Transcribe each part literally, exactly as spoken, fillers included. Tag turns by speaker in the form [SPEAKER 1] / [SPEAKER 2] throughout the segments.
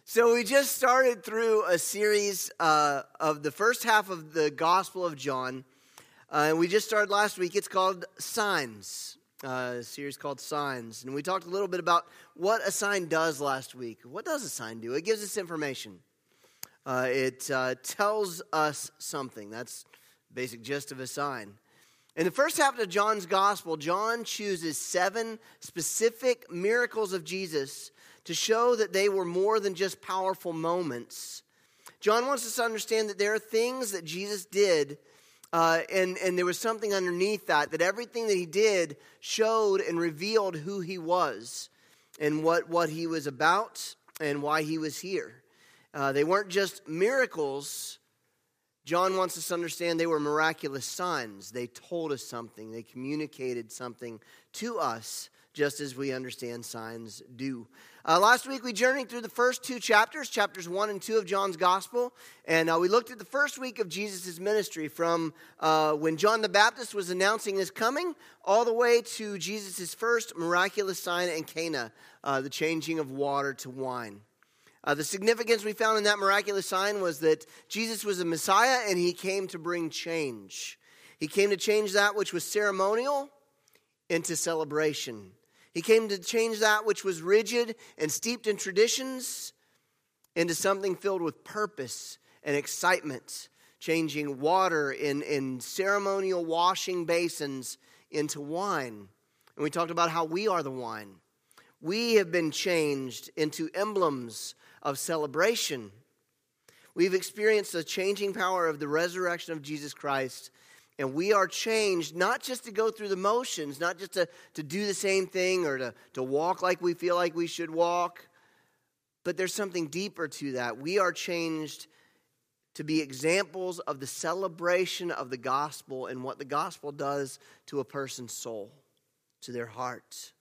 [SPEAKER 1] So we just started through a series uh, of the first half of the Gospel of John. Uh, and we just started last week. It's called Signs, uh, a series called Signs. And we talked a little bit about what a sign does last week. What does a sign do? It gives us information. Uh, it uh, tells us something. That's the basic gist of a sign. In the first half of John's Gospel, John chooses seven specific miracles of Jesus to show that they were more than just powerful moments. John wants us to understand that there are things that Jesus did, uh, and, and there was something underneath that, that everything that he did showed and revealed who he was and what, what he was about and why he was here. Uh, they weren't just miracles. John wants us to understand they were miraculous signs. They told us something. They communicated something to us, just as we understand signs do. Uh, last week we journeyed through the first two chapters, chapters one and two of John's Gospel, and uh, we looked at the first week of Jesus' ministry from uh, when John the Baptist was announcing his coming all the way to Jesus' first miraculous sign in Cana, uh, the changing of water to wine. Uh, the significance we found in that miraculous sign was that Jesus was a Messiah and he came to bring change. He came to change that which was ceremonial into celebration. He came to change that which was rigid and steeped in traditions into something filled with purpose and excitement, changing water in, in ceremonial washing basins into wine. And we talked about how we are the wine. We have been changed into emblems of celebration. We've experienced the changing power of the resurrection of Jesus Christ, and we are changed not just to go through the motions, not just to, to do the same thing or to, to walk like we feel like we should walk, but there's something deeper to that. We are changed to be examples of the celebration of the gospel and what the gospel does to a person's soul, to their heart.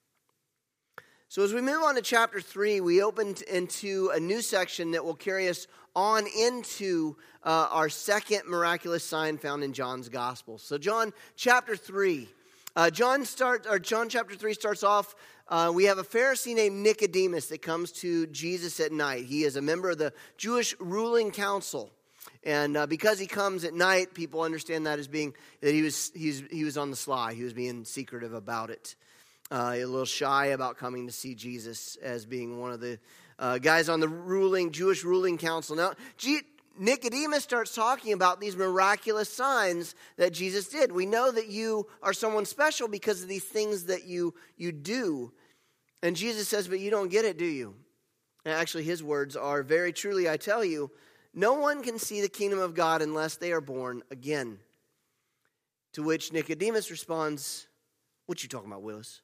[SPEAKER 1] So as we move on to chapter three, we opened into a new section that will carry us on into uh, our second miraculous sign found in John's Gospel. So John chapter three, uh, John start or John chapter three starts off. Uh, we have a Pharisee named Nicodemus that comes to Jesus at night. He is a member of the Jewish ruling council, and uh, because he comes at night, people understand that as being that he was he's, he was on the sly. He was being secretive about it. Uh, a little shy about coming to see Jesus as being one of the uh, guys on the ruling Jewish ruling council. Now, G- Nicodemus starts talking about these miraculous signs that Jesus did. We know that you are someone special because of these things that you, you do. And Jesus says, but you don't get it, do you? And actually, his words are, very truly, I tell you, no one can see the kingdom of God unless they are born again. To which Nicodemus responds, what you talking about, Willis?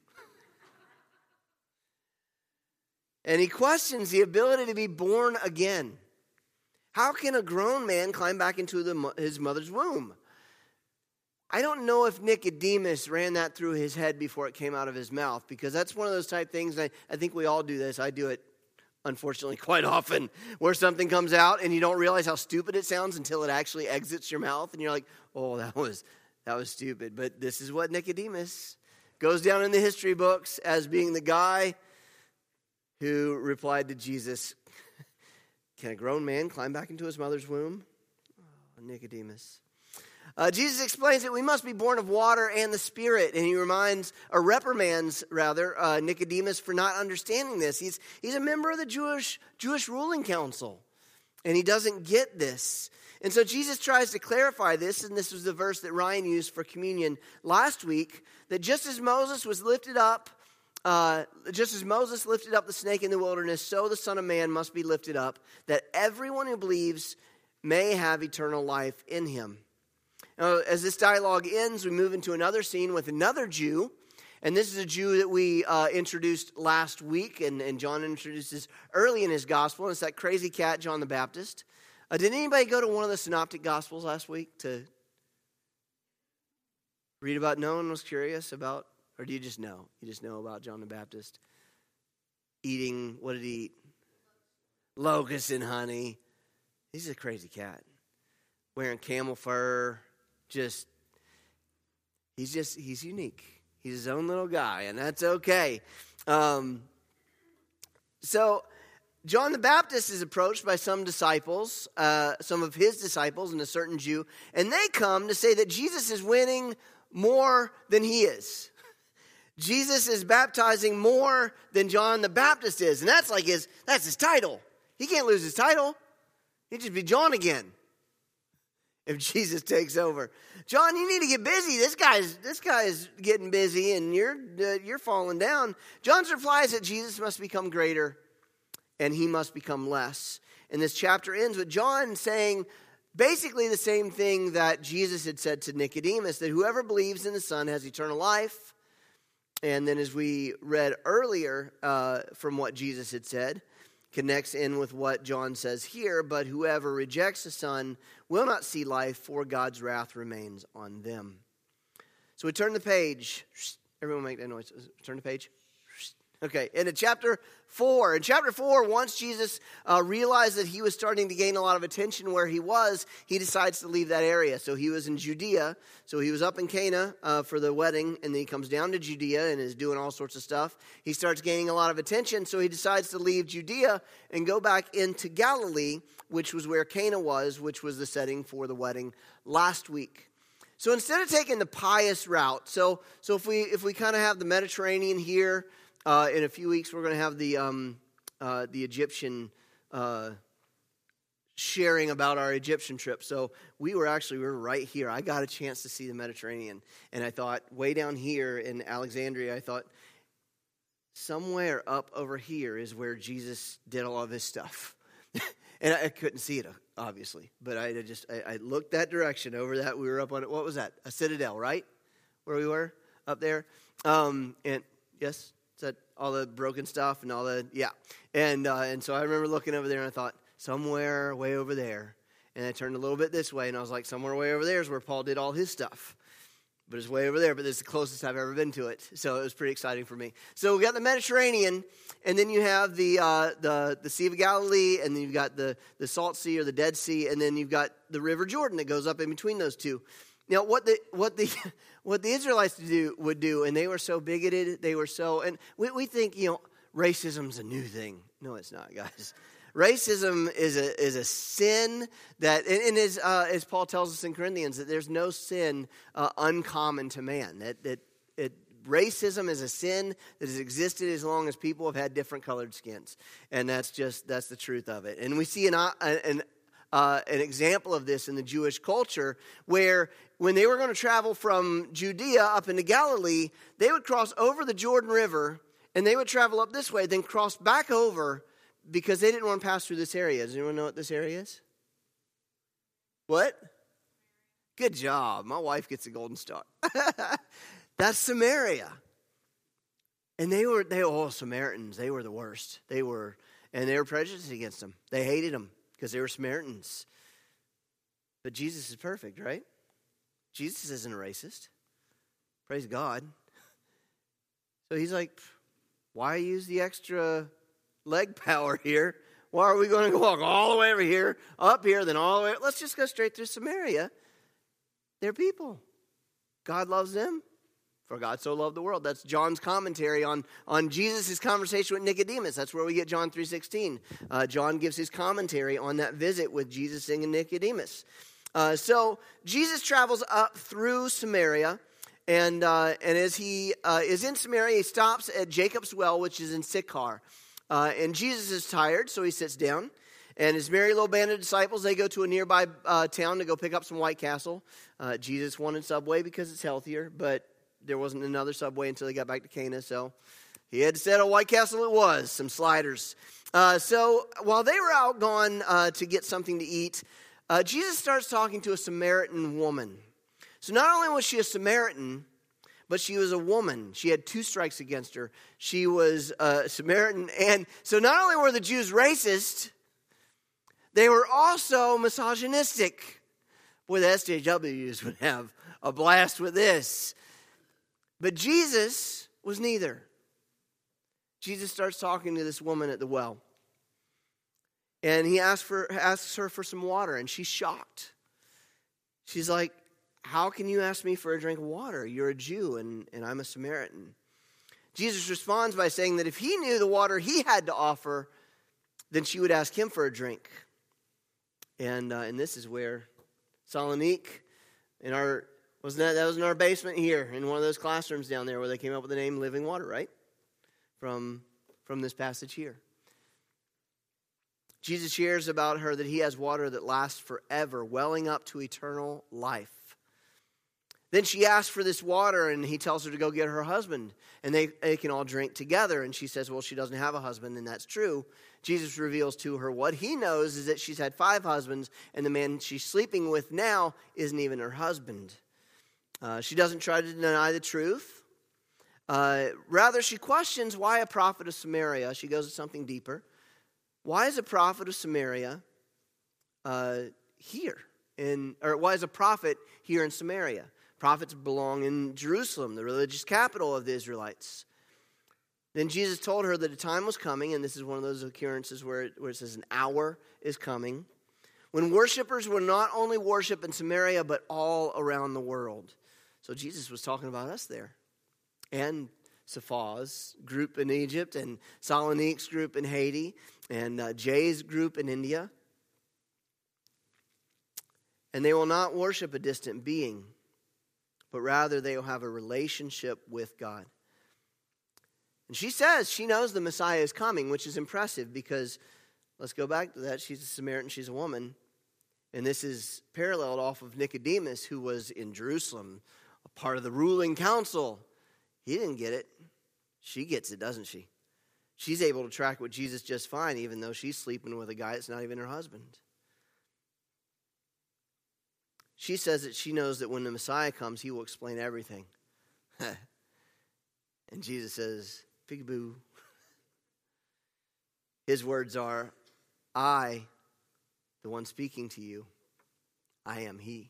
[SPEAKER 1] And he questions the ability to be born again. How can a grown man climb back into the, his mother's womb? I don't know if Nicodemus ran that through his head before it came out of his mouth, because that's one of those type things, I, I think we all do this. I do it, unfortunately, quite often, where something comes out and you don't realize how stupid it sounds until it actually exits your mouth, and you're like, oh, that was, that was stupid. But this is what Nicodemus goes down in the history books as being the guy who replied to Jesus, can a grown man climb back into his mother's womb? Oh, Nicodemus. Uh, Jesus explains that we must be born of water and the Spirit, and he reminds, or reprimands, rather, uh, Nicodemus for not understanding this. He's, he's a member of the Jewish, Jewish ruling council, and he doesn't get this. And so Jesus tries to clarify this, and this was the verse that Ryan used for communion last week, that just as Moses was lifted up, Uh, just as Moses lifted up the snake in the wilderness, so the Son of Man must be lifted up, that everyone who believes may have eternal life in him. Now, as this dialogue ends, we move into another scene with another Jew. And this is a Jew that we uh, introduced last week, and, and John introduces early in his gospel. And it's that crazy cat, John the Baptist. Uh, did anybody go to one of the synoptic gospels last week to read about? No one was curious about? Or do you just know? You just know about John the Baptist eating, what did he eat? Locusts and honey. He's a crazy cat. Wearing camel fur. Just, he's just, he's unique. He's his own little guy, and that's okay. Um, so John the Baptist is approached by some disciples, uh, some of his disciples and a certain Jew, and they come to say that Jesus is winning more than he is. Jesus is baptizing more than John the Baptist is. And that's like his, that's his title. He can't lose his title. He'd just be John again if Jesus takes over. John, you need to get busy. This guy's this guy's getting busy and you're uh, you're falling down. John's reply is that Jesus must become greater and he must become less. And this chapter ends with John saying basically the same thing that Jesus had said to Nicodemus, that whoever believes in the Son has eternal life. And then as we read earlier uh, from what Jesus had said, connects in with what John says here, but whoever rejects the Son will not see life, for God's wrath remains on them. So we turn the page. Everyone make that noise. Turn the page. Okay, into chapter four. In chapter four, once Jesus uh, realized that he was starting to gain a lot of attention where he was, he decides to leave that area. So he was in Judea. So he was up in Cana uh, for the wedding, and then he comes down to Judea and is doing all sorts of stuff. He starts gaining a lot of attention, so he decides to leave Judea and go back into Galilee, which was where Cana was, which was the setting for the wedding last week. So instead of taking the pious route, so so if we if we kind of have the Mediterranean here. Uh, in a few weeks, we're going to have the um, uh, the Egyptian uh, sharing about our Egyptian trip. So we were actually we were right here. I got a chance to see the Mediterranean, and I thought way down here in Alexandria, I thought somewhere up over here is where Jesus did all of his stuff, and I, I couldn't see it obviously, but I just I, I looked that direction over that. We were up on it. What was that? A citadel, right? Where we were up there, um, and yes. Is that all the broken stuff and all the, yeah. And uh, and so I remember looking over there and I thought, somewhere way over there. And I turned a little bit this way and I was like, somewhere way over there is where Paul did all his stuff. But it's way over there, but it's the closest I've ever been to it. So it was pretty exciting for me. So we got the Mediterranean, and then you have the uh, the the Sea of Galilee, and then you've got the, the Salt Sea or the Dead Sea, and then you've got the River Jordan that goes up in between those two. Now, what the what the what the Israelites do would do, and they were so bigoted, they were so, and we, we think, you know, racism's a new thing. No, it's not, guys. Racism is a is a sin that, and, and as uh, as Paul tells us in Corinthians, that there's no sin uh, uncommon to man. That that it, racism is a sin that has existed as long as people have had different colored skins, and that's just that's the truth of it. And we see an an Uh, an example of this in the Jewish culture, where when they were going to travel from Judea up into Galilee, they would cross over the Jordan River, and they would travel up this way, then cross back over, because they didn't want to pass through this area. Does anyone know what this area is? What? Good job. My wife gets a golden star. That's Samaria. And they were, they oh, Samaritans, they were the worst. They were, and they were prejudiced against them. They hated them. Because they were Samaritans. But Jesus is perfect, right? Jesus isn't a racist. Praise God. So he's like, why use the extra leg power here? Why are we going to walk all the way over here, up here, then all the way? Let's just go straight through Samaria. They're people. God loves them. For God so loved the world. That's John's commentary on, on Jesus' conversation with Nicodemus. That's where we get John three sixteen. Uh, John gives his commentary on that visit with Jesus and Nicodemus. Uh, so Jesus travels up through Samaria. And uh, and as he uh, is in Samaria, he stops at Jacob's well, which is in Sychar. Uh, and Jesus is tired, so he sits down. And his merry little band of disciples, they go to a nearby uh, town to go pick up some White Castle. Uh, Jesus wanted Subway because it's healthier, but there wasn't another Subway until he got back to Cana, so he had to settle White Castle it was, some sliders. Uh, so while they were out gone uh, to get something to eat, uh, Jesus starts talking to a Samaritan woman. So not only was she a Samaritan, but she was a woman. She had two strikes against her. She was a Samaritan, and so not only were the Jews racist, they were also misogynistic. Boy, the S J Ws would have a blast with this. But Jesus was neither. Jesus starts talking to this woman at the well. And he asks, for, asks her for some water, and she's shocked. She's like, how can you ask me for a drink of water? You're a Jew, and, and I'm a Samaritan. Jesus responds by saying that if he knew the water he had to offer, then she would ask him for a drink. And uh, and this is where Salonique, in our wasn't that that was in our basement here, in one of those classrooms down there where they came up with the name Living Water, right? From from this passage here. Jesus shares about her that he has water that lasts forever, welling up to eternal life. Then she asks for this water, and he tells her to go get her husband, and they, they can all drink together. And she says, well, she doesn't have a husband, and that's true. Jesus reveals to her what he knows is that she's had five husbands, and the man she's sleeping with now isn't even her husband. Uh, she doesn't try to deny the truth. Uh, rather, she questions why a prophet of Samaria. She goes to something deeper. Why is a prophet of Samaria uh, here? In, or why is a prophet here in Samaria? Prophets belong in Jerusalem, the religious capital of the Israelites. Then Jesus told her that a time was coming, and this is one of those occurrences where it, where it says an hour is coming, when worshipers will not only worship in Samaria, but all around the world. So Jesus was talking about us there. And Safa's group in Egypt, and Salonique's group in Haiti, and uh, Jay's group in India. And they will not worship a distant being, but rather they will have a relationship with God. And she says she knows the Messiah is coming, which is impressive because, let's go back to that, she's a Samaritan, she's a woman. And this is paralleled off of Nicodemus, who was in Jerusalem, a part of the ruling council. He didn't get it. She gets it, doesn't she? She's able to track with Jesus just fine, even though she's sleeping with a guy that's not even her husband. She says that she knows that when the Messiah comes, he will explain everything. And Jesus says, peekaboo. His words are, I, the one speaking to you, I am he.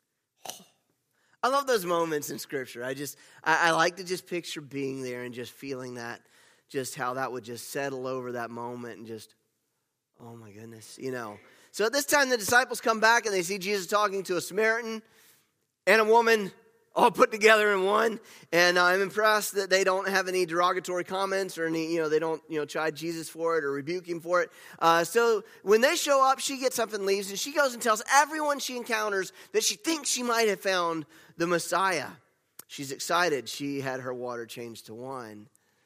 [SPEAKER 1] I love those moments in Scripture. I just, I, I like to just picture being there and just feeling that, just how that would just settle over that moment and just, oh my goodness, you know. So at this time, the disciples come back and they see Jesus talking to a Samaritan and a woman all put together in one. And I'm impressed that they don't have any derogatory comments or any, you know, they don't, you know, chide Jesus for it or rebuke him for it. Uh, so when they show up, she gets up and leaves, and she goes and tells everyone she encounters that she thinks she might have found the Messiah. She's excited. She had her water changed to wine.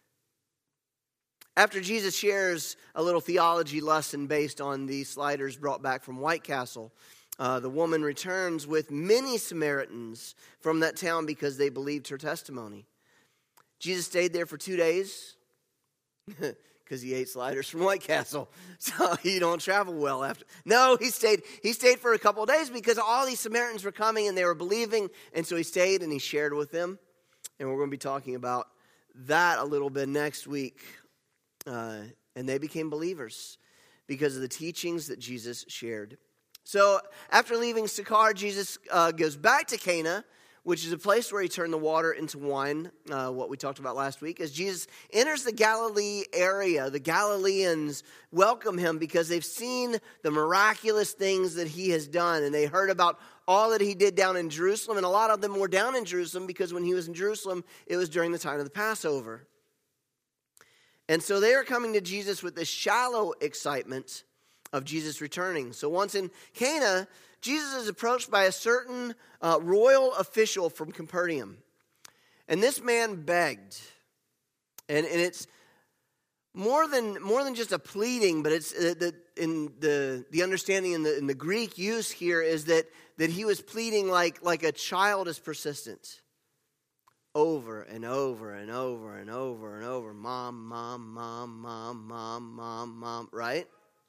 [SPEAKER 1] After Jesus shares a little theology lesson based on the sliders brought back from White Castle, uh, the woman returns with many Samaritans from that town because they believed her testimony. Jesus stayed there for two days because he ate sliders from White Castle, so you don't travel well after. No, he stayed. He stayed for a couple of days because all these Samaritans were coming and they were believing, and so he stayed and he shared with them. And we're going to be talking about that a little bit next week. Uh, and they became believers because of the teachings that Jesus shared. So after leaving Sychar, Jesus uh, goes back to Cana, which is a place where he turned the water into wine, uh, what we talked about last week. As Jesus enters the Galilee area, the Galileans welcome him because they've seen the miraculous things that he has done, and they heard about all that he did down in Jerusalem, and a lot of them were down in Jerusalem because when he was in Jerusalem, it was during the time of the Passover. And so they are coming to Jesus with this shallow excitement of Jesus returning. So once in Cana, Jesus is approached by a certain uh, royal official from Capernaum. And this man begged. And, and it's more than more than just a pleading, but it's uh, the, in the the understanding in the in the Greek use here is that that he was pleading like like a child is persistent. Over and over and over and over and over. Mom, mom, mom, mom, mom, mom, mom. Right?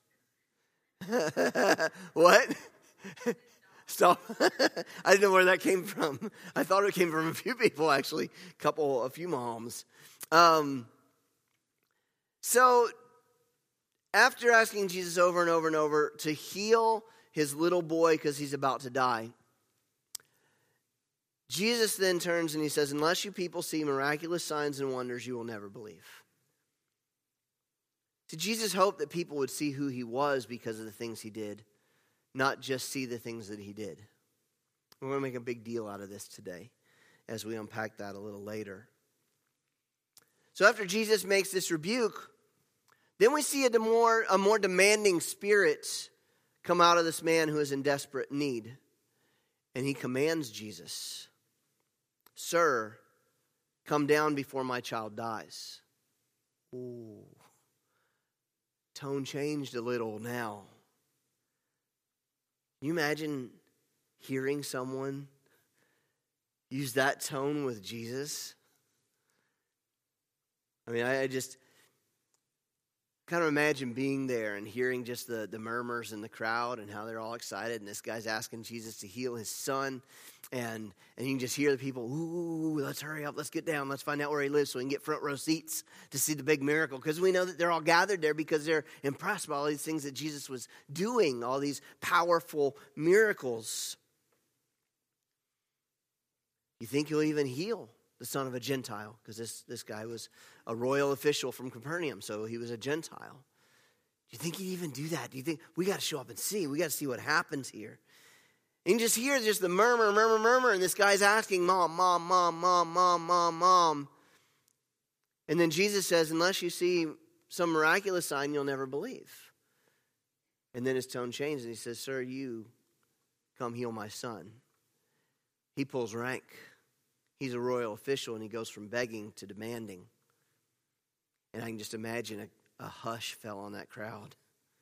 [SPEAKER 1] What? Stop. I didn't know where that came from. I thought it came from a few people, actually. A couple, a few moms. Um, so, after asking Jesus over and over and over to heal his little boy because he's about to die, Jesus then turns and he says, unless you people see miraculous signs and wonders, you will never believe. So Jesus hoped that people would see who he was because of the things he did, not just see the things that he did. We're going to make a big deal out of this today as we unpack that a little later. So after Jesus makes this rebuke, Then we see a more, a more demanding spirit come out of this man who is in desperate need. And he commands Jesus, "Sir, come down before my child dies." Ooh. Tone changed a little now. Can you imagine hearing someone use that tone with Jesus? I mean, I, I just kind of imagine being there and hearing just the, the murmurs in the crowd and how they're all excited. And this guy's asking Jesus to heal his son. And, and you can just hear the people, "Ooh, let's hurry up, let's get down, let's find out where he lives so we can get front row seats to see the big miracle." Because we know that they're all gathered there because they're impressed by all these things that Jesus was doing, all these powerful miracles. You think he'll even heal the son of a Gentile? Because this, this guy was a royal official from Capernaum, so he was a Gentile. Do you think he'd even do that? Do you think, we got to show up and see? We got to see what happens here. And you just hear just the murmur, murmur, murmur, and this guy's asking, "Mom, mom, mom, mom, mom, mom, mom." And then Jesus says, "Unless you see some miraculous sign, you'll never believe." And then his tone changes, and he says, "Sir, you come heal my son." He pulls rank. He's a royal official, and he goes from begging to demanding. And I can just imagine a, a hush fell on that crowd.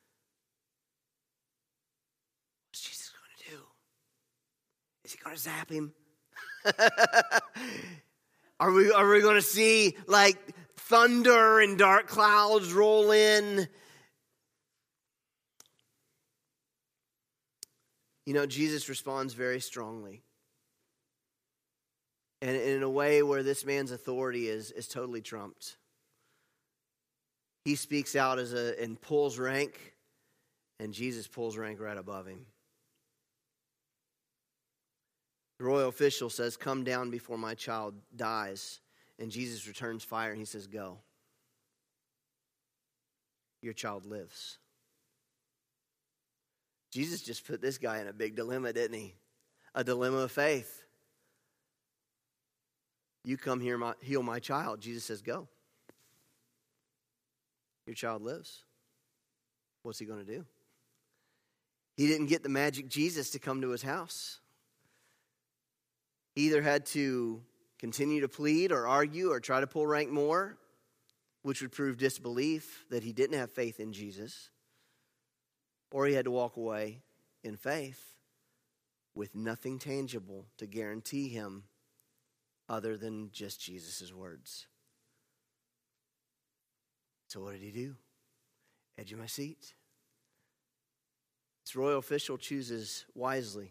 [SPEAKER 1] What's Jesus going to do? Is he going to zap him? are we are we going to see like thunder and dark clouds roll in? You know, Jesus responds very strongly. And in a way where this man's authority is, is totally trumped. He speaks out as a and pulls rank, and Jesus pulls rank right above him. The royal official says, "Come down before my child dies." And Jesus returns fire and he says, "Go. Your child lives." Jesus just put this guy in a big dilemma, didn't he? A dilemma of faith. "You come here, my, heal my child." Jesus says, "Go. Your child lives." What's he going to do? He didn't get the magic Jesus to come to his house. He either had to continue to plead or argue or try to pull rank more, which would prove disbelief that he didn't have faith in Jesus, or he had to walk away in faith with nothing tangible to guarantee him other than just Jesus' words. So what did he do? Edge of my seat. This royal official chooses wisely.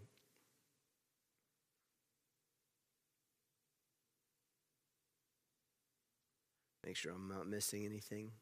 [SPEAKER 1] Make sure I'm not missing anything.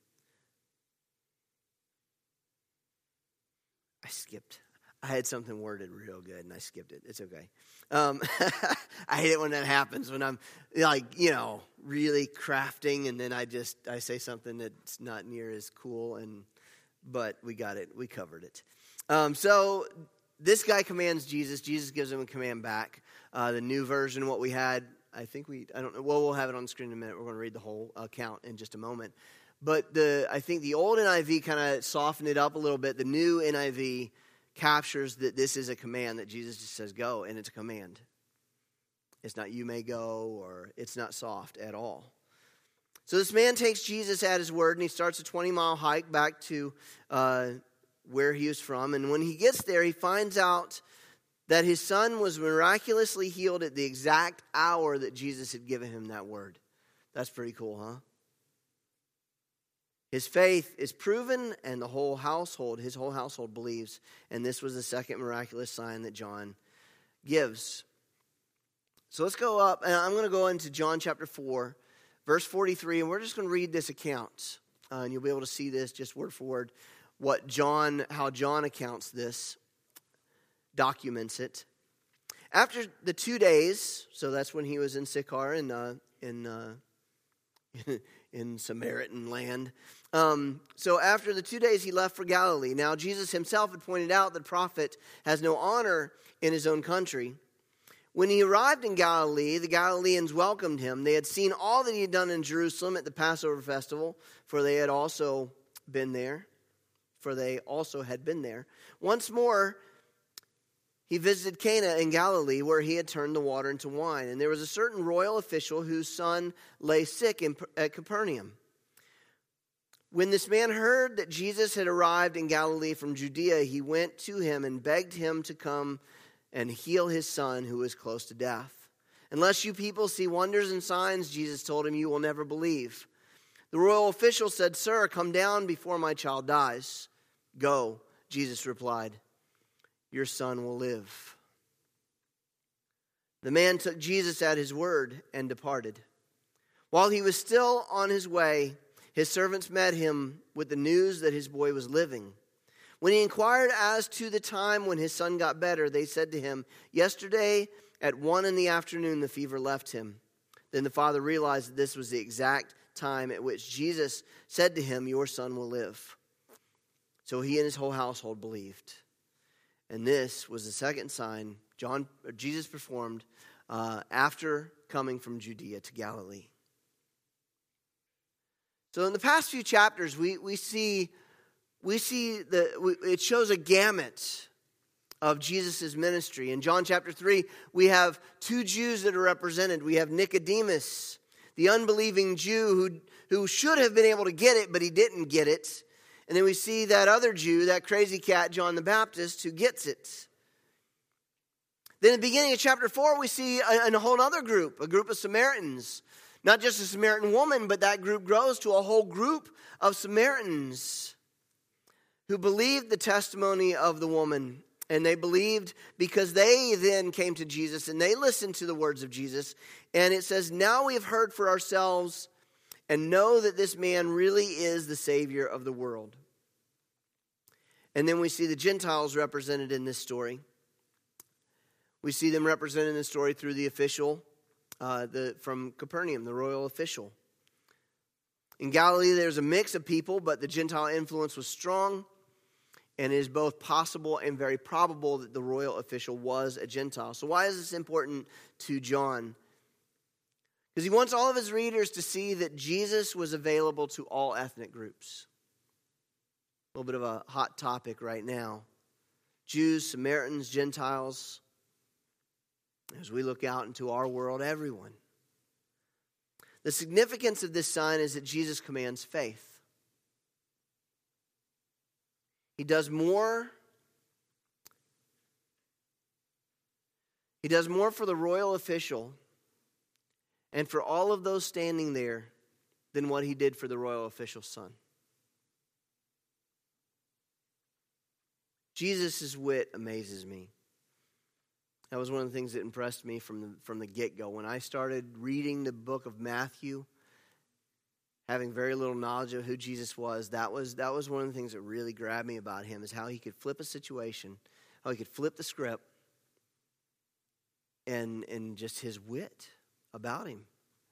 [SPEAKER 1] I skipped. I had something worded real good and I skipped it. It's okay. Um, I hate it when that happens, when I'm like, you know, really crafting and then I just, I say something that's not near as cool, and but we got it. We covered it. Um, so this guy commands Jesus. Jesus gives him a command back. Uh, the new version, what we had, I think we, I don't know, well, we'll have it on the screen in a minute. We're going to read the whole account in just a moment. But the I think the old N I V kind of softened it up a little bit. The new N I V captures that this is a command, that Jesus just says go, and it's a command. It's not "you may go," or it's not soft at all. So this man takes Jesus at his word, and he starts a twenty-mile hike back to uh, where he was from. And when he gets there, he finds out that his son was miraculously healed at the exact hour that Jesus had given him that word. That's pretty cool, huh? His faith is proven, and the whole household, his whole household believes. And this was the second miraculous sign that John gives. So let's go up, and I'm going to go into John chapter four, verse forty-three, and we're just going to read this account. Uh, and you'll be able to see this just word for word, what John, how John accounts this, documents it. After the two days, so that's when he was in Sychar in uh, in uh, in Samaritan land. Um, so after the two days, he left for Galilee. Now Jesus himself had pointed out that a prophet has no honor in his own country. When he arrived in Galilee, the Galileans welcomed him. They had seen all that he had done in Jerusalem at the Passover festival, for they had also been there, for they also had been there. Once more, he visited Cana in Galilee, where he had turned the water into wine. And there was a certain royal official whose son lay sick in, at Capernaum. When this man heard that Jesus had arrived in Galilee from Judea, he went to him and begged him to come and heal his son, who was close to death. Unless you people see wonders and signs, Jesus told him, you will never believe. The royal official said, Sir, come down before my child dies. Go, Jesus replied. Your son will live. The man took Jesus at his word and departed. While he was still on his way, his servants met him with the news that his boy was living. When he inquired as to the time when his son got better, they said to him, Yesterday at one in the afternoon the fever left him. Then the father realized that this was the exact time at which Jesus said to him, Your son will live. So he and his whole household believed. And this was the second sign John or Jesus performed uh, after coming from Judea to Galilee. So in the past few chapters, we we see we see the we, it shows a gamut of Jesus' ministry. In John chapter three, we have two Jews that are represented. We have Nicodemus, the unbelieving Jew who who should have been able to get it, but he didn't get it. And then we see that other Jew, that crazy cat, John the Baptist, who gets it. Then in the beginning of chapter four, we see a, a whole other group, a group of Samaritans. Not just a Samaritan woman, but that group grows to a whole group of Samaritans who believed the testimony of the woman. And they believed because they then came to Jesus and they listened to the words of Jesus. And it says, now we have heard for ourselves and know that this man really is the Savior of the world. And then we see the Gentiles represented in this story. We see them represented in the story through the official uh, the, from Capernaum, the royal official. In Galilee, there's a mix of people, but the Gentile influence was strong. And it is both possible and very probable that the royal official was a Gentile. So why is this important to John? Because he wants all of his readers to see that Jesus was available to all ethnic groups. A little bit of a hot topic right now. Jews, Samaritans, Gentiles. As we look out into our world, everyone. The significance of this sign is that Jesus commands faith. He does more. He does more for the royal official and for all of those standing there than what he did for the royal official's son. Jesus' wit amazes me. That was one of the things that impressed me from the, from the get-go. When I started reading the book of Matthew, having very little knowledge of who Jesus was, that was that was one of the things that really grabbed me about him, is how he could flip a situation, how he could flip the script, and, and just his wit about him.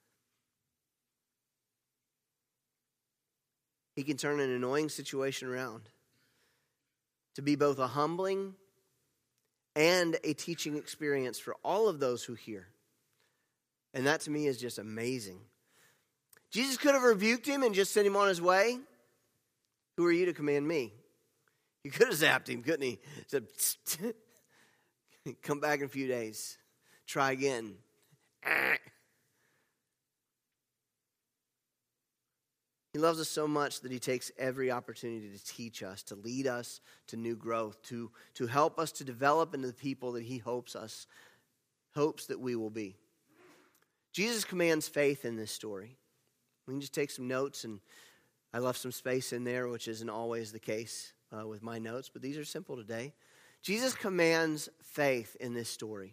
[SPEAKER 1] He can turn an annoying situation around to be both a humbling and a teaching experience for all of those who hear. And that to me is just amazing. Jesus could have rebuked him and just sent him on his way. Who are you to command me? He could have zapped him, couldn't he? Said, come back in a few days. Try again. He loves us so much that he takes every opportunity to teach us, to lead us to new growth, to, to help us to develop into the people that he hopes us, hopes that we will be. Jesus commands faith in this story. We can just take some notes, and I left some space in there, which isn't always the case uh, with my notes, but these are simple today. Jesus commands faith in this story.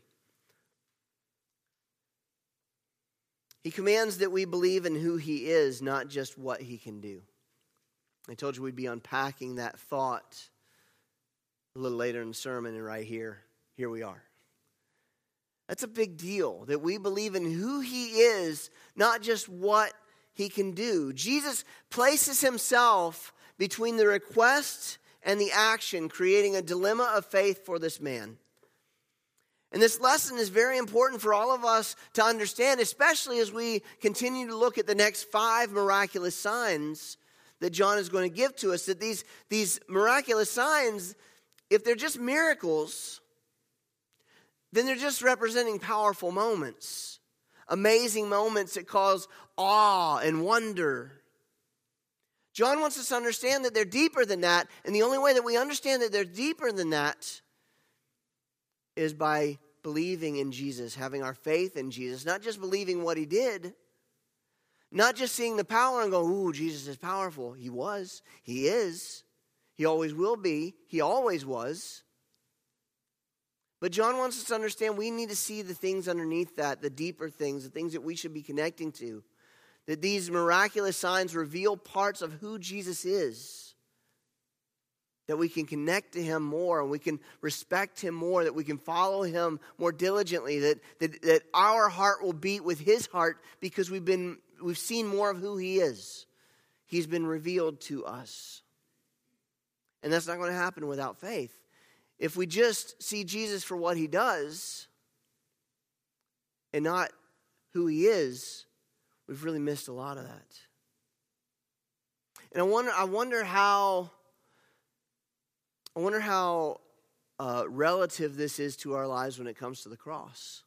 [SPEAKER 1] He commands that we believe in who he is, not just what he can do. I told you we'd be unpacking that thought a little later in the sermon, and right here, here we are. That's a big deal, that we believe in who he is, not just what he can do. Jesus places himself between the request and the action, creating a dilemma of faith for this man. And this lesson is very important for all of us to understand, especially as we continue to look at the next five miraculous signs that John is going to give to us, that these, these miraculous signs, if they're just miracles, then they're just representing powerful moments, amazing moments that cause awe and wonder. John wants us to understand that they're deeper than that, and the only way that we understand that they're deeper than that is by believing in Jesus, having our faith in Jesus, not just believing what he did, not just seeing the power and going, ooh, Jesus is powerful. He was. He is. He always will be. He always was. But John wants us to understand we need to see the things underneath that, the deeper things, the things that we should be connecting to. That these miraculous signs reveal parts of who Jesus is. That we can connect to him more and we can respect him more, that we can follow him more diligently, that, that, that our heart will beat with his heart because we've been we've seen more of who he is. He's been revealed to us. And that's not going to happen without faith. If we just see Jesus for what he does and not who he is, we've really missed a lot of that. And I wonder I wonder how I wonder how uh, relative this is to our lives when it comes to the cross.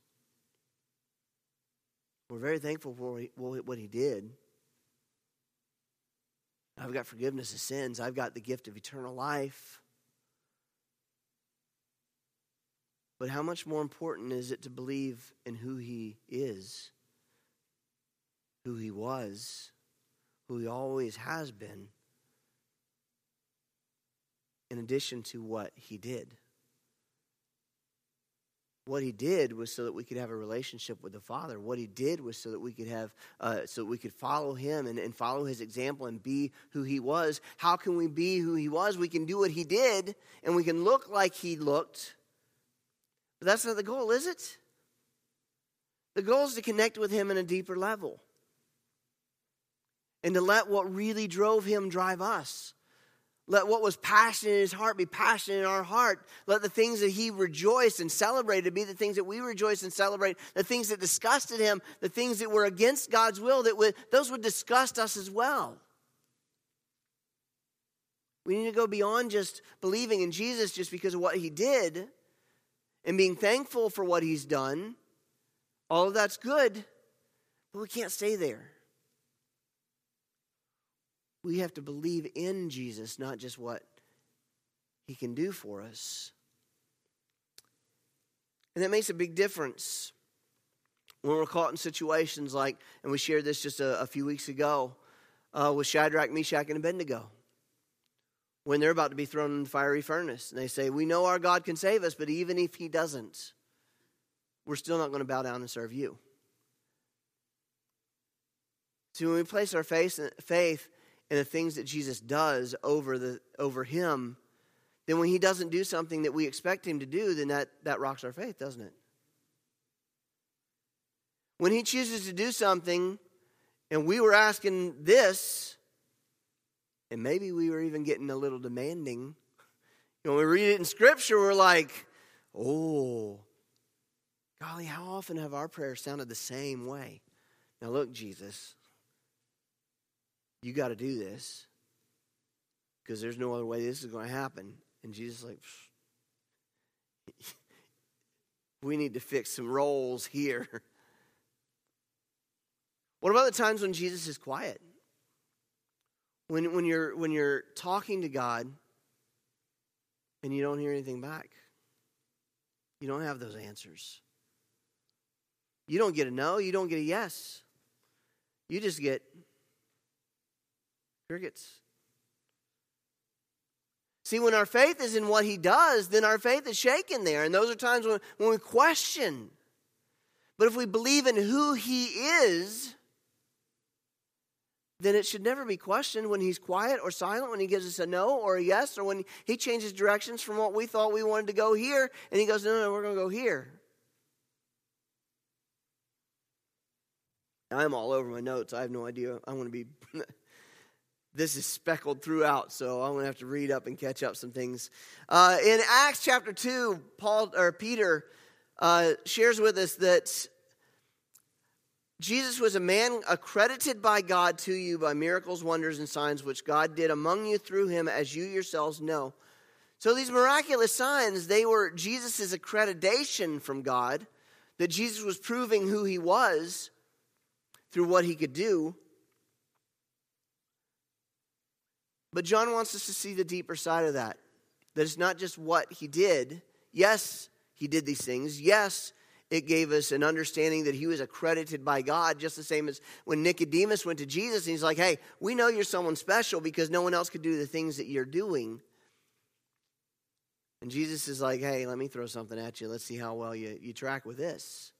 [SPEAKER 1] We're very thankful for what he did. I've got forgiveness of sins. I've got the gift of eternal life. But how much more important is it to believe in who he is, who he was, who he always has been, in addition to what he did? What he did was so that we could have a relationship with the Father. What he did was so that we could have, uh, so that we could follow him and, and follow his example and be who he was. How can we be who he was? We can do what he did, and we can look like he looked. But that's not the goal, is it? The goal is to connect with him in a deeper level. And to let what really drove him drive us. Let what was passionate in his heart be passionate in our heart. Let the things that he rejoiced and celebrated be the things that we rejoice and celebrate. The things that disgusted him, the things that were against God's will, that would, those would disgust us as well. We need to go beyond just believing in Jesus just because of what he did and being thankful for what he's done. All of that's good, but we can't stay there. We have to believe in Jesus, not just what he can do for us. And that makes a big difference when we're caught in situations like, and we shared this just a, a few weeks ago, uh, with Shadrach, Meshach, and Abednego. When they're about to be thrown in the fiery furnace. And they say, we know our God can save us, but even if he doesn't, we're still not going to bow down and serve you. So when we place our faith, faith and the things that Jesus does over the over him, then when he doesn't do something that we expect him to do, then that, that rocks our faith, doesn't it? When he chooses to do something, and we were asking this, and maybe we were even getting a little demanding. You know, when we read it in Scripture, we're like, oh, golly, how often have our prayers sounded the same way? Now look, Jesus, you got to do this because there's no other way this is going to happen. And Jesus is like, we need to fix some roles here. What about the times when Jesus is quiet? When, when you're when you're talking to God and you don't hear anything back. You don't have those answers. You don't get a no, you don't get a yes. You just get crickets. See, when our faith is in what he does, then our faith is shaken there. And those are times when, when we question. But if we believe in who he is, then it should never be questioned when he's quiet or silent, when he gives us a no or a yes, or when he changes directions from what we thought we wanted to go here, and he goes, no, no, no, we're going to go here. I'm all over my notes. I have no idea. I want to be... This is speckled throughout, so I'm going to have to read up and catch up some things. Uh, in Acts chapter two, Paul or Peter uh, shares with us that Jesus was a man accredited by God to you by miracles, wonders, and signs which God did among you through him, as you yourselves know. So these miraculous signs, they were Jesus' accreditation from God, that Jesus was proving who he was through what he could do. But John wants us to see the deeper side of that. That it's not just what he did. Yes, he did these things. Yes, it gave us an understanding that he was accredited by God, just the same as when Nicodemus went to Jesus and he's like, hey, we know you're someone special because no one else could do the things that you're doing. And Jesus is like, hey, let me throw something at you. Let's see how well you, you track with this.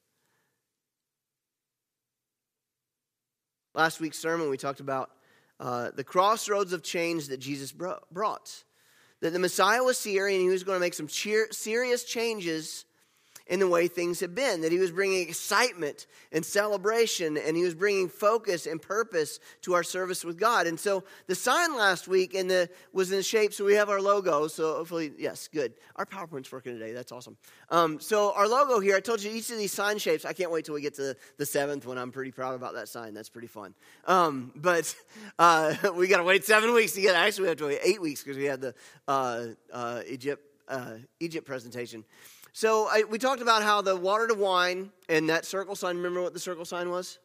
[SPEAKER 1] Last week's sermon, we talked about uh, the crossroads of change that Jesus brought. That the Messiah was here and he was going to make some cheer, serious changes in the way things have been. That he was bringing excitement and celebration, and he was bringing focus and purpose to our service with God. And so the sign last week in the was in the shape, so we have our logo. So hopefully, yes, good. Our PowerPoint's working today. That's awesome. Um, so our logo here, I told you each of these sign shapes. I can't wait till we get to the, the seventh one. I'm pretty proud about that sign. That's pretty fun. Um, but uh, we got to wait seven weeks to get. Actually, we have to wait eight weeks because we had the uh, uh, Egypt uh, Egypt presentation. So I, we talked about how the water to wine and that circle sign, remember what the circle sign was?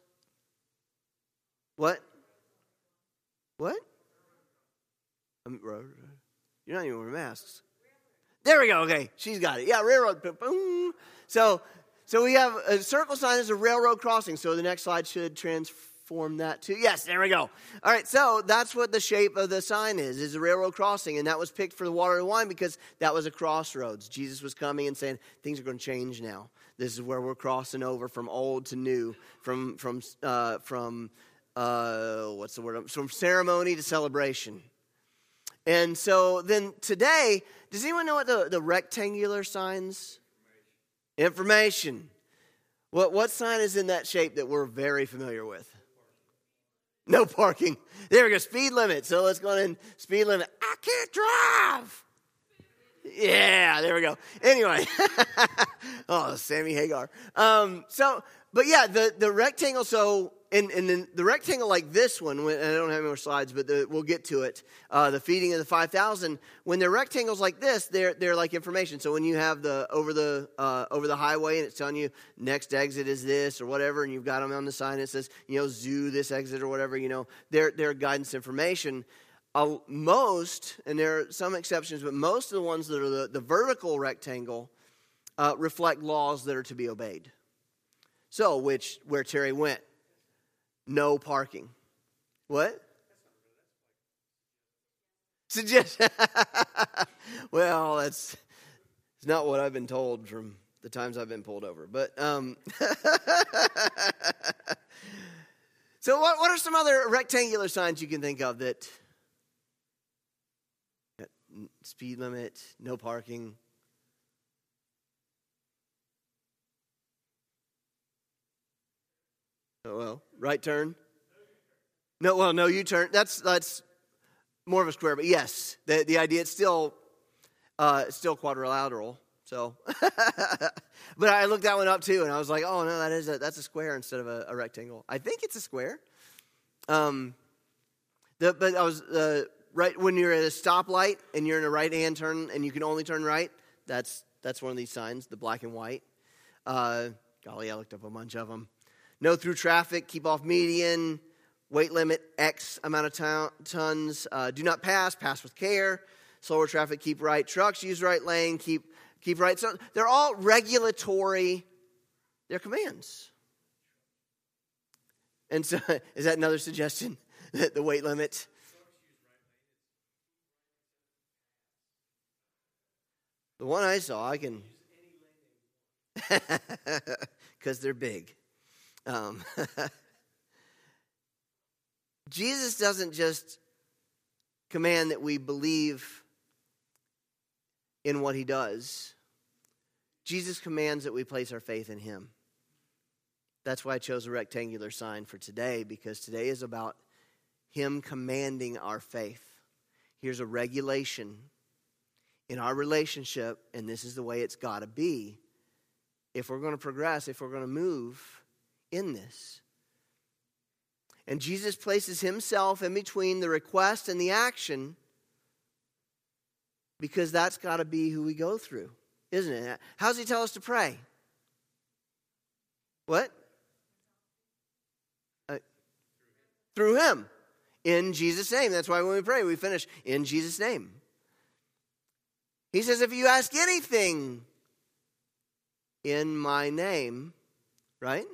[SPEAKER 1] What? What? Um, you're not even wearing masks. There we go. Okay, she's got it. Yeah, railroad. Boom. So, so we have a circle sign is a railroad crossing. So the next slide should transform that too. Yes, there we go. All right, so that's what the shape of the sign is, is a railroad crossing. And that was picked for the water and wine because that was a crossroads. Jesus was coming and saying, things are going to change now. This is where we're crossing over from old to new, from, from, uh, from uh, what's the word? From ceremony to celebration. And so then today, does anyone know what the, the rectangular signs? Information. Information. What, what sign is in that shape that we're very familiar with? No parking. There we go. Speed limit. So let's go in. Speed limit. I can't drive. Yeah, there we go. Anyway. Oh, Sammy Hagar. Um, so, but yeah, the, the rectangle. So, and, and then the rectangle like this one, and I don't have any more slides, but the, we'll get to it. Uh, the feeding of the five thousand. When they're rectangles like this, they're they're like information. So when you have the over the uh, over the highway and it's telling you next exit is this or whatever, and you've got them on the sign that says, you know, zoo this exit or whatever, you know, they're they're guidance information. Uh, most, and there are some exceptions, but most of the ones that are the, the vertical rectangle uh, reflect laws that are to be obeyed. So, which where Terry went. No parking. What? Suggest. Well, that's it's not what I've been told from the times I've been pulled over. But um, so, what what are some other rectangular signs you can think of that? Speed limit, no parking. Oh, well, right turn. No, well, no U-turn. That's that's more of a square, but yes, the the idea it's still uh, it's still quadrilateral. So, but I looked that one up too, and I was like, oh no, that is a, that's a square instead of a, a rectangle. I think it's a square. Um, the but I was uh, right when you're at a stoplight and you're in a right-hand turn and you can only turn right. That's that's one of these signs, the black and white. Uh, golly, I looked up a bunch of them. No through traffic, keep off median, weight limit X amount of ton, tons, uh, do not pass, pass with care, slower traffic, keep right, trucks use right lane, keep keep right. So they're all regulatory, they're commands. And so is that another suggestion, the weight limit? The one I saw, I can, because they're big. Um, Jesus doesn't just command that we believe in what he does. Jesus commands that we place our faith in him. That's why I chose a rectangular sign for today, because today is about him commanding our faith. Here's a regulation in our relationship, and this is the way it's got to be. If we're going to progress, if we're going to move in this, And Jesus places himself in between the request and the action because that's got to be who we go through, isn't it? How does he tell us to pray? What? Uh, through him. In Jesus' name. That's why when we pray, we finish in Jesus' name. He says, if you ask anything in my name, right?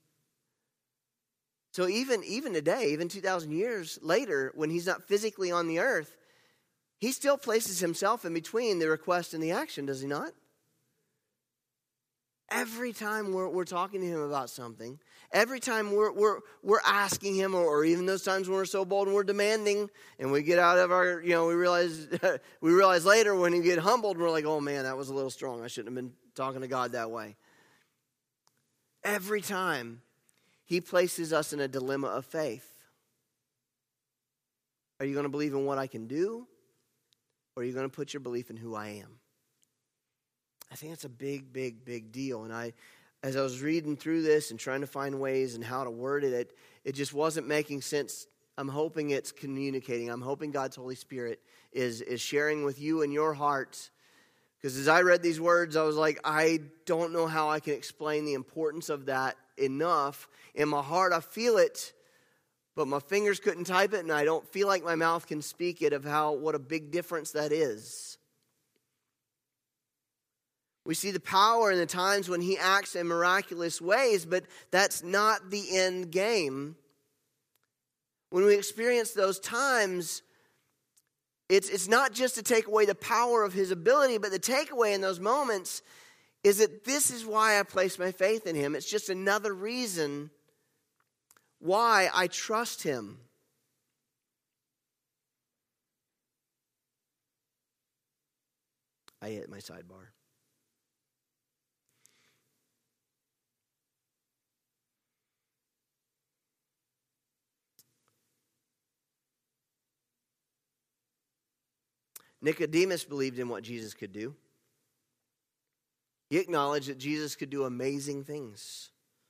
[SPEAKER 1] So even, even today, even two thousand years later, when he's not physically on the earth, he still places himself in between the request and the action, does he not? Every time we're, we're talking to him about something, every time we're we're we're asking him, or, or even those times when we're so bold and we're demanding, and we get out of our, you know, we realize we realize later when we get humbled, we're like, oh man, that was a little strong. I shouldn't have been talking to God that way. Every time he places us in a dilemma of faith. Are you going to believe in what I can do? Or are you going to put your belief in who I am? I think that's a big, big, big deal. And I, as I was reading through this and trying to find ways and how to word it, it, it just wasn't making sense. I'm hoping it's communicating. I'm hoping God's Holy Spirit is, is sharing with you in your heart. Because as I read these words, I was like, I don't know how I can explain the importance of that enough. In my heart, I feel it, but my fingers couldn't type it, and I don't feel like my mouth can speak it of how what a big difference that is. We see the power in the times when he acts in miraculous ways, but that's not the end game. When we experience those times, it's, it's not just to take away the power of his ability, but the takeaway in those moments is that this is why I place my faith in him. It's just another reason why I trust him. I hit my sidebar. Nicodemus believed in what Jesus could do. He acknowledged that Jesus could do amazing things.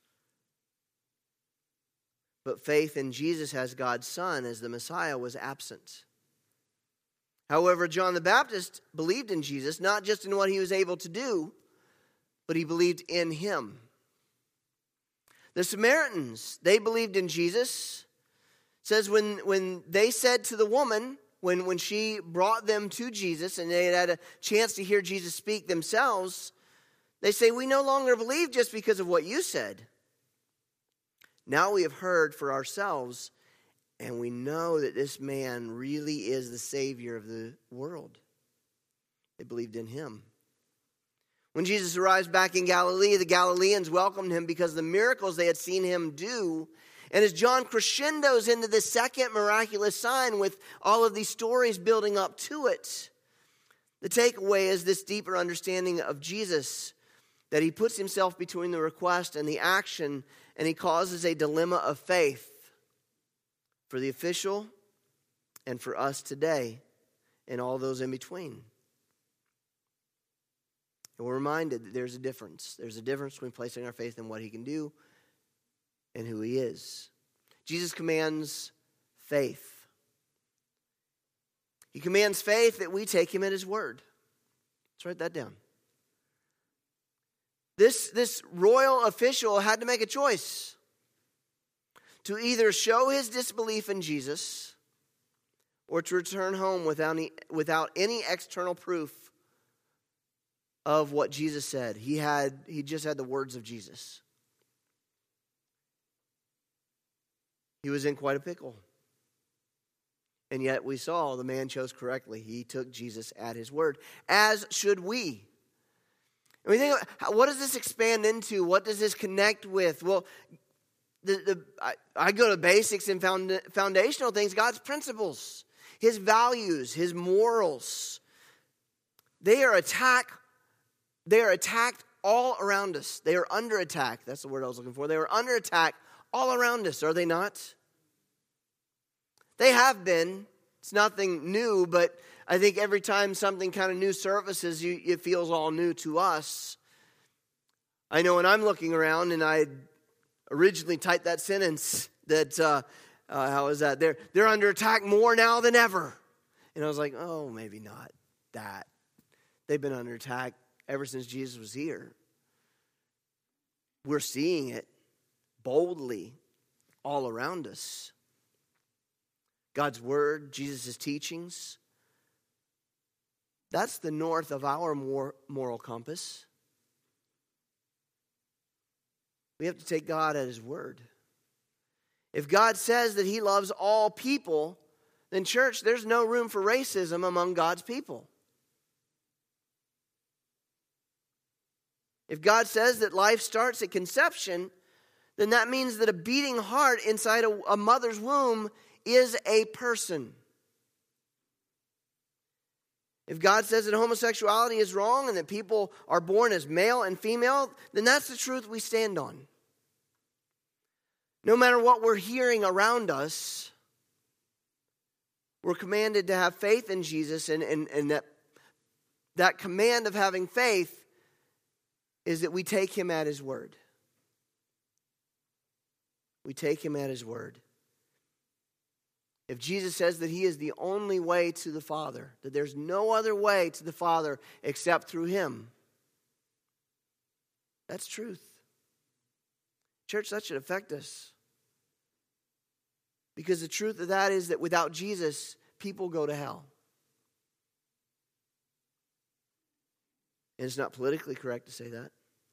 [SPEAKER 1] But faith in Jesus as God's Son, as the Messiah, was absent. However, John the Baptist believed in Jesus, not just in what he was able to do, but he believed in him. The Samaritans, they believed in Jesus. It says when, when they said to the woman, when, when she brought them to Jesus and they had had a chance to hear Jesus speak themselves, they say, we no longer believe just because of what you said. Now we have heard for ourselves, and we know that this man really is the Savior of the world. They believed in him. When Jesus arrives back in Galilee, the Galileans welcomed him because of the miracles they had seen him do. And as John crescendos into the second miraculous sign with all of these stories building up to it, the takeaway is this deeper understanding of Jesus, that he puts himself between the request and the action, and he causes a dilemma of faith for the official and for us today and all those in between. And we're reminded that there's a difference. There's a difference between placing our faith in what he can do and who he is. Jesus commands faith. He commands faith that we take him at his word. Let's write that down. This, this royal official had to make a choice to either show his disbelief in Jesus or to return home without any, without any external proof of what Jesus said. He had he just had the words of Jesus. He was in quite a pickle. And yet we saw the man chose correctly. He took Jesus at his word, as should we. And we think, what does this expand into? What does this connect with? Well, the, the I, I go to basics and found, foundational things, God's principles, his values, his morals. They are attack. They are attacked all around us. They are under attack. That's the word I was looking for. They are under attack all around us, are they not? They have been. It's nothing new, but I think every time something kind of new surfaces, you, it feels all new to us. I know when I'm looking around, and I originally typed that sentence that uh, Uh, how is that? They're, they're under attack more now than ever. And I was like, oh, maybe not that. They've been under attack ever since Jesus was here. We're seeing it boldly all around us. God's word, Jesus' teachings, that's the north of our moral compass. We have to take God at his word. If God says that he loves all people, then church, there's no room for racism among God's people. If God says that life starts at conception, then that means that a beating heart inside a, a mother's womb is a person. If God says that homosexuality is wrong and that people are born as male and female, then that's the truth we stand on. No matter what we're hearing around us, we're commanded to have faith in Jesus, and, and, and that, that command of having faith is that we take him at his word. We take him at his word. If Jesus says that he is the only way to the Father, that there's no other way to the Father except through him, that's truth. Church, that should affect us. Because the truth of that is that without Jesus, people go to hell. And it's not politically correct to say that.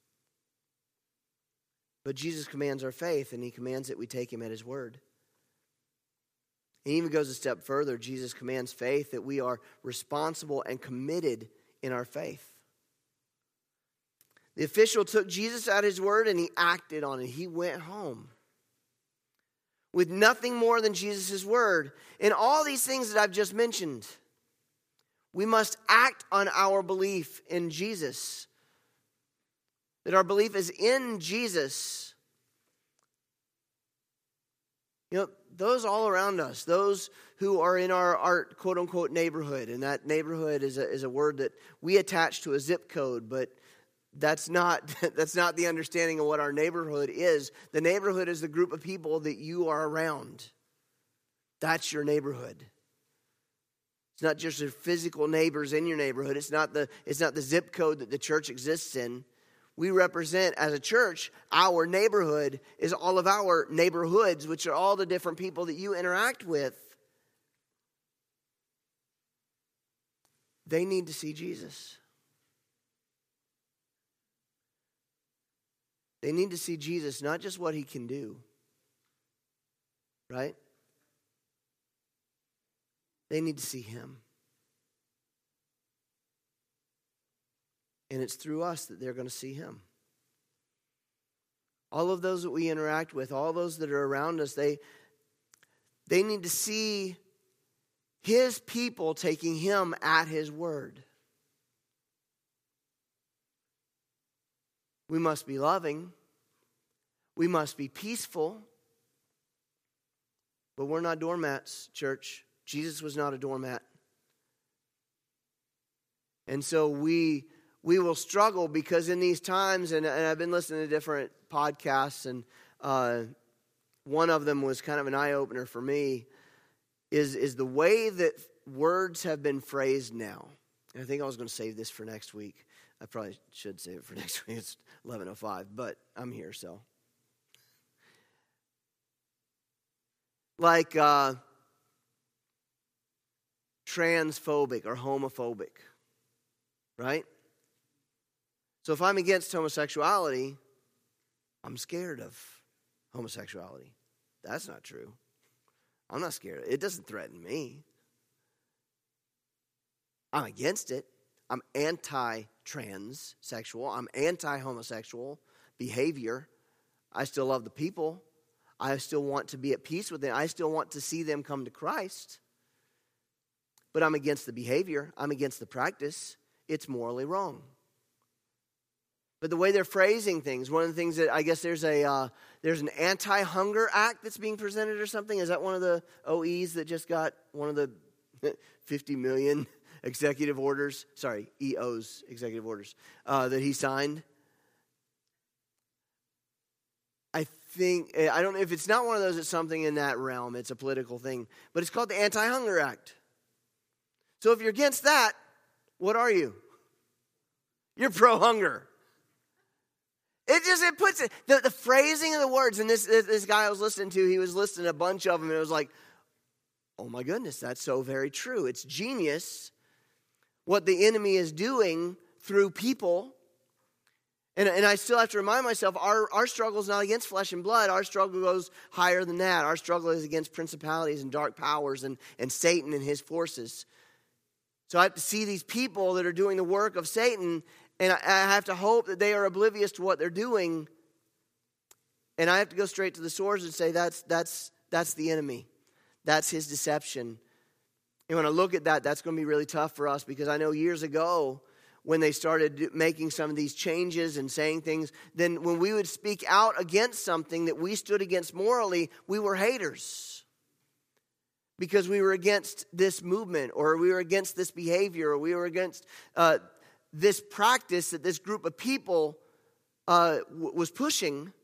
[SPEAKER 1] But Jesus commands our faith, and he commands that we take him at his word. He even goes a step further. Jesus commands faith, that we are responsible and committed in our faith. The official took Jesus at his word and he acted on it. He went home with nothing more than Jesus' word. And all these things that I've just mentioned, we must act on our belief in Jesus. That our belief is in Jesus. You know, those all around us, those who are in our, our quote-unquote neighborhood, and that neighborhood is a, is a word that we attach to a zip code, but that's not, that's not the understanding of what our neighborhood is. The neighborhood is the group of people that you are around. That's your neighborhood. It's not just your physical neighbors in your neighborhood. It's not the, it's not the zip code that the church exists in. We represent, as a church, our neighborhood is all of our neighborhoods, which are all the different people that you interact with. They need to see Jesus. They need to see Jesus, not just what he can do, right? They need to see him. And it's through us that they're going to see him. All of those that we interact with, all those that are around us, they, they need to see his people taking him at his word. We must be loving. We must be peaceful. But we're not doormats, church. Jesus was not a doormat. And so we... We will struggle because in these times, and, and I've been listening to different podcasts, and uh, one of them was kind of an eye-opener for me, is, is the way that words have been phrased now. And I think I was going to save this for next week. I probably should save it for next week. It's eleven oh five, but I'm here, so. Like uh, transphobic or homophobic, right? So if I'm against homosexuality, I'm scared of homosexuality. That's not true. I'm not scared. It doesn't threaten me. I'm against it. I'm anti-transsexual. I'm anti-homosexual behavior. I still love the people. I still want to be at peace with them. I still want to see them come to Christ. But I'm against the behavior. I'm against the practice. It's morally wrong. But the way they're phrasing things, one of the things that I guess there's a uh, there's an anti-hunger act that's being presented or something. Is that one of the O Es that just got one of the fifty million executive orders? Sorry, E Os, executive orders, uh, that he signed. I think, I don't know if it's not one of those, it's something in that realm. It's a political thing. But it's called the Anti-Hunger Act. So if you're against that, what are you? You're pro-hunger. It just, it puts it, the, the phrasing of the words, and this, this this guy I was listening to, he was listing a bunch of them, and it was like, oh my goodness, that's so very true. It's genius what the enemy is doing through people. And, and I still have to remind myself, our, our struggle is not against flesh and blood. Our struggle goes higher than that. Our struggle is against principalities and dark powers and, and Satan and his forces. So I have to see these people that are doing the work of Satan, and I, I have to hope that they are oblivious to what they're doing. And I have to go straight to the source and say, that's, that's, that's the enemy. That's his deception. And when I look at that, that's going to be really tough for us, because I know years ago, when they started making some of these changes and saying things, then when we would speak out against something that we stood against morally, we were haters. Because we were against this movement, or we were against this behavior, or we were against uh, this practice that this group of people uh, w- was pushing.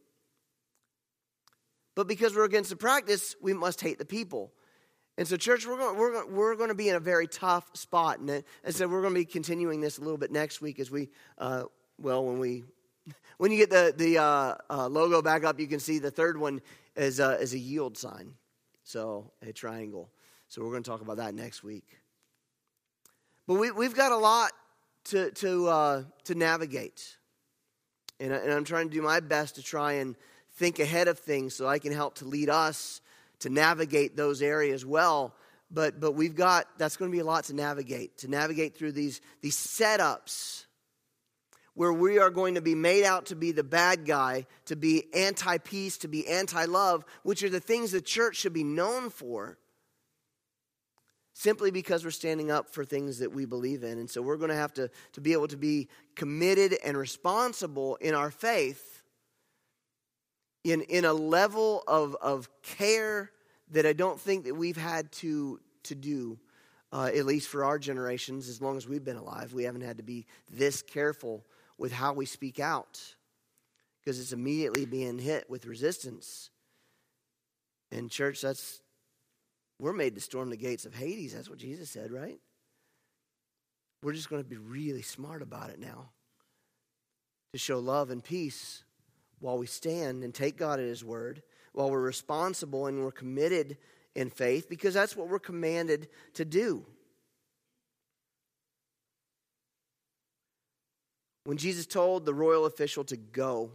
[SPEAKER 1] But because we're against the practice, we must hate the people. And so, church, we're going, we're going, we're going to be in a very tough spot. And I said we're going to be continuing this a little bit next week as we, uh, well, when we, when you get the the uh, uh, logo back up, you can see the third one is uh, is a yield sign, so a triangle. So we're going to talk about that next week. But we we've got a lot to to uh, to navigate, and, I, and I'm trying to do my best to try and think ahead of things so I can help to lead us to navigate those areas well. But but we've got, that's going to be a lot to navigate, to navigate through these, these setups where we are going to be made out to be the bad guy, to be anti-peace, to be anti-love, which are the things the church should be known for, simply because we're standing up for things that we believe in. And so we're going to have to, to be able to be committed and responsible in our faith, In, in a level of, of care that I don't think that we've had to, to do, uh, at least for our generations, as long as we've been alive. We haven't had to be this careful with how we speak out, because it's immediately being hit with resistance. And church, that's, we're made to storm the gates of Hades. That's what Jesus said, right? We're just going to be really smart about it now, to show love and peace while we stand and take God at his word, while we're responsible and we're committed in faith, because that's what we're commanded to do. When Jesus told the royal official to go,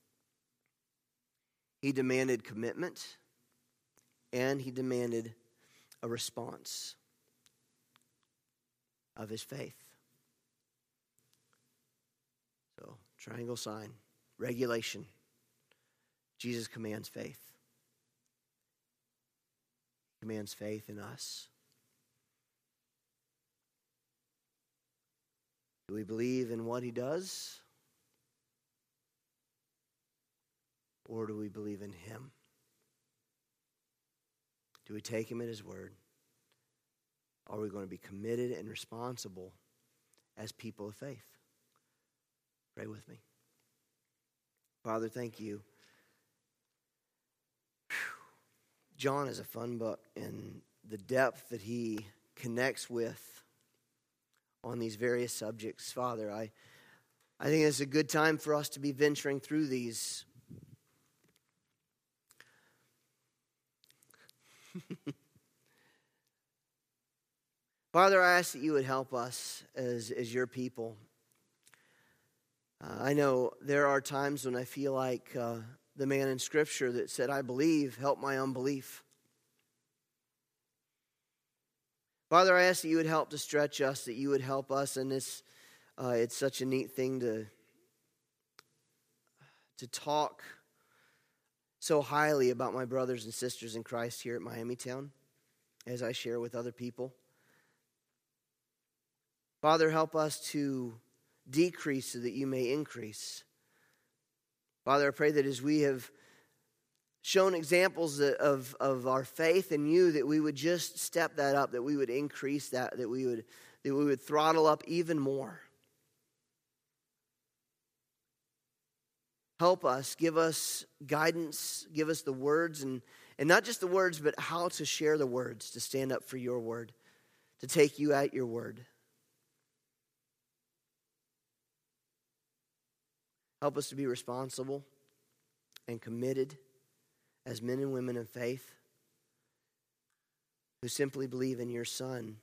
[SPEAKER 1] he demanded commitment and he demanded a response of his faith. So, triangle sign. Regulation. Jesus commands faith. He commands faith in us. Do we believe in what he does? Or do we believe in him? Do we take him at his word? Are we going to be committed and responsible as people of faith? Pray with me. Father, thank you. Whew. John is a fun book, and the depth that he connects with on these various subjects. Father, I, I think it's a good time for us to be venturing through these. Father, I ask that you would help us as, as your people. Uh, I know there are times when I feel like uh, the man in Scripture that said, I believe, help my unbelief. Father, I ask that you would help to stretch us, that you would help us. And this, uh, it's such a neat thing to, to talk so highly about my brothers and sisters in Christ here at Miamitown as I share with other people. Father, help us to decrease so that you may increase. Father, I pray that as we have shown examples of, of our faith in you, that we would just step that up, that we would increase that, that we would, that we would throttle up even more. Help us, give us guidance, give us the words, and, and not just the words, but how to share the words, to stand up for your word, to take you at your word. Help us to be responsible and committed as men and women of faith who simply believe in your Son.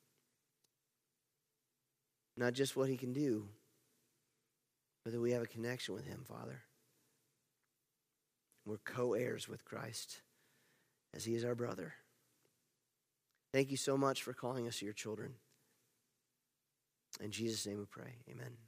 [SPEAKER 1] Not just what he can do, but that we have a connection with him, Father. We're co-heirs with Christ as he is our brother. Thank you so much for calling us your children. In Jesus' name we pray. Amen.